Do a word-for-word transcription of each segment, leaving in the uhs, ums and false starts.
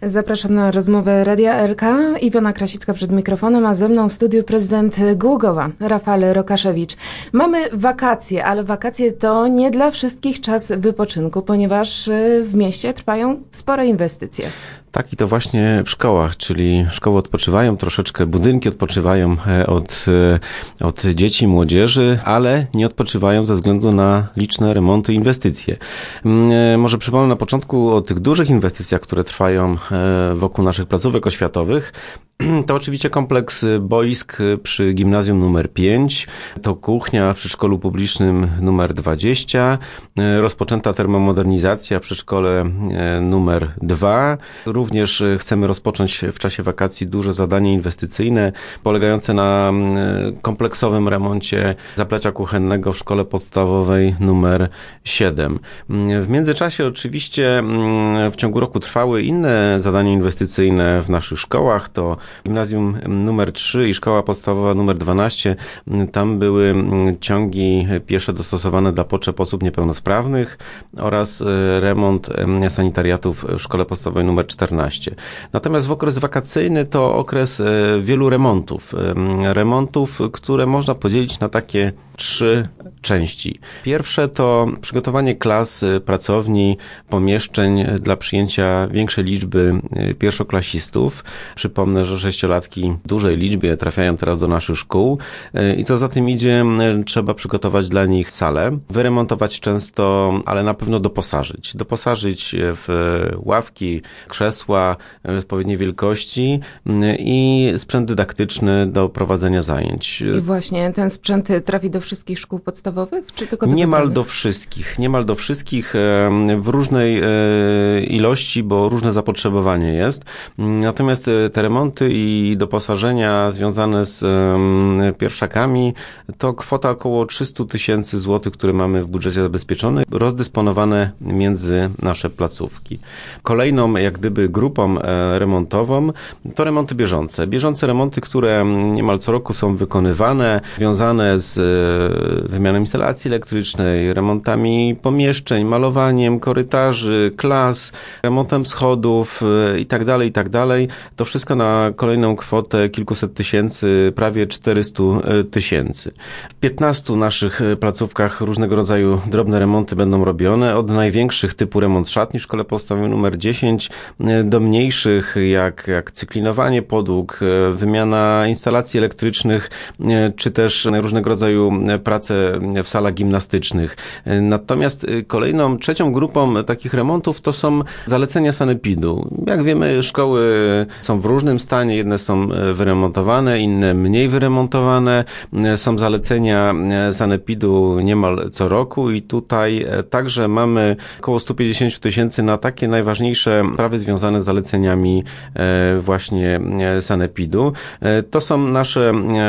Zapraszam na rozmowę Radia L K. Iwona Krasicka przed mikrofonem, a ze mną w studiu prezydent Gługowa, Rafał Rokaszewicz. Mamy wakacje, ale wakacje to nie dla wszystkich czas wypoczynku, ponieważ w mieście trwają spore inwestycje. Tak, i to właśnie w szkołach, czyli szkoły odpoczywają troszeczkę, budynki odpoczywają od, od dzieci, młodzieży, ale nie odpoczywają ze względu na liczne remonty i inwestycje. Może przypomnę na początku o tych dużych inwestycjach, które trwają wokół naszych placówek oświatowych. To oczywiście kompleks boisk przy gimnazjum numer pięć, to kuchnia w przedszkolu publicznym numer dwadzieścia, rozpoczęta termomodernizacja w przedszkole numer dwa. Również chcemy rozpocząć w czasie wakacji duże zadanie inwestycyjne polegające na kompleksowym remoncie zaplecza kuchennego w szkole podstawowej numer siedem. W międzyczasie oczywiście w ciągu roku trwały inne zadania inwestycyjne w naszych szkołach, to gimnazjum numer trzy i szkoła podstawowa numer dwanaście. Tam były ciągi piesze dostosowane dla potrzeb osób niepełnosprawnych oraz remont sanitariatów w szkole podstawowej numer czternaście. Natomiast w okres wakacyjny to okres wielu remontów. Remontów, które można podzielić na takie trzy części. Pierwsze to przygotowanie klas, pracowni, pomieszczeń dla przyjęcia większej liczby pierwszoklasistów. Przypomnę, że sześciolatki w dużej liczbie trafiają teraz do naszych szkół i co za tym idzie, trzeba przygotować dla nich salę, wyremontować często, ale na pewno doposażyć. Doposażyć w ławki, krzesła odpowiedniej wielkości i sprzęt dydaktyczny do prowadzenia zajęć. I właśnie ten sprzęt trafi do wszystkich szkół podstawowych, czy tylko do Niemal do wszystkich. Niemal do wszystkich w różnej ilości, bo różne zapotrzebowanie jest. Natomiast te remonty i doposażenia związane z pierwszakami to kwota około trzysta tysięcy złotych, które mamy w budżecie zabezpieczone, rozdysponowane między nasze placówki. Kolejną jak gdyby grupą remontową to remonty bieżące. Bieżące remonty, które niemal co roku są wykonywane, związane z wymianą instalacji elektrycznej, remontami pomieszczeń, malowaniem korytarzy, klas, remontem schodów i tak dalej, i tak dalej. To wszystko na kolejną kwotę kilkuset tysięcy, prawie czterysta tysięcy. W piętnastu naszych placówkach różnego rodzaju drobne remonty będą robione, od największych typu remont szatni w szkole podstawowej numer dziesięć do mniejszych jak, jak cyklinowanie podłóg, wymiana instalacji elektrycznych, czy też różnego rodzaju prace w salach gimnastycznych. Natomiast kolejną, trzecią grupą takich remontów to są zalecenia sanepidu. Jak wiemy, szkoły są w różnym stanie, jedne są wyremontowane, inne mniej wyremontowane. Są zalecenia sanepidu niemal co roku i tutaj także mamy około sto pięćdziesiąt tysięcy na takie najważniejsze sprawy związane z zaleceniami właśnie sanepidu. To są nasze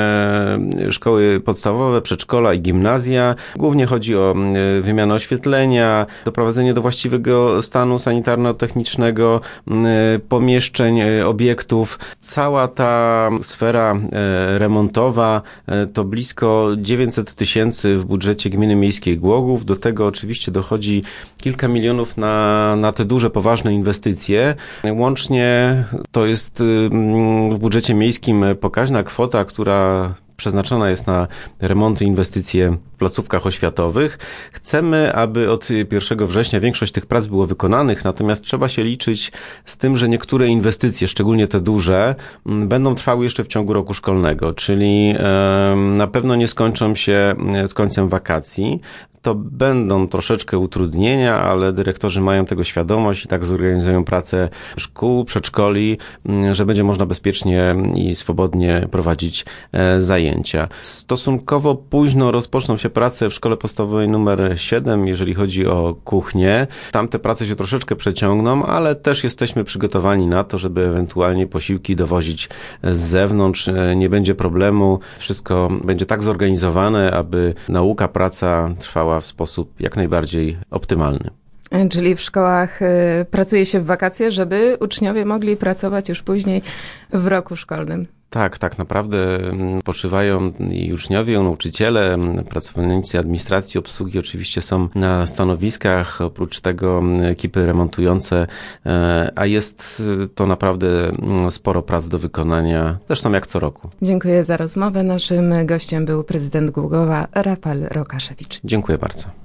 szkoły podstawowe, przedszkola i gimnazja. Głównie chodzi o wymianę oświetlenia, doprowadzenie do właściwego stanu sanitarno-technicznego pomieszczeń, obiektów. Cała ta sfera remontowa to blisko dziewięćset tysięcy w budżecie Gminy Miejskiej Głogów. Do tego oczywiście dochodzi kilka milionów na, na te duże, poważne inwestycje. Łącznie to jest w budżecie miejskim pokaźna kwota, która przeznaczona jest na remonty i inwestycje w placówkach oświatowych. Chcemy, aby od pierwszego września większość tych prac było wykonanych, natomiast trzeba się liczyć z tym, że niektóre inwestycje, szczególnie te duże, będą trwały jeszcze w ciągu roku szkolnego, czyli na pewno nie skończą się z końcem wakacji. To będą troszeczkę utrudnienia, ale dyrektorzy mają tego świadomość i tak zorganizują pracę szkół, przedszkoli, że będzie można bezpiecznie i swobodnie prowadzić zajęcia. Stosunkowo późno rozpoczną się prace w szkole podstawowej numer siedem, jeżeli chodzi o kuchnię. Tam te prace się troszeczkę przeciągną, ale też jesteśmy przygotowani na to, żeby ewentualnie posiłki dowozić z zewnątrz. Nie będzie problemu. Wszystko będzie tak zorganizowane, aby nauka, praca trwała w sposób jak najbardziej optymalny. Czyli w szkołach y, pracuje się w wakacje, żeby uczniowie mogli pracować już później w roku szkolnym. Tak, tak naprawdę poczywają i uczniowie, i nauczyciele, pracownicy administracji, obsługi oczywiście są na stanowiskach, oprócz tego ekipy remontujące, a jest to naprawdę sporo prac do wykonania, zresztą jak co roku. Dziękuję za rozmowę. Naszym gościem był prezydent Głogowa Rafał Rokaszewicz. Dziękuję bardzo.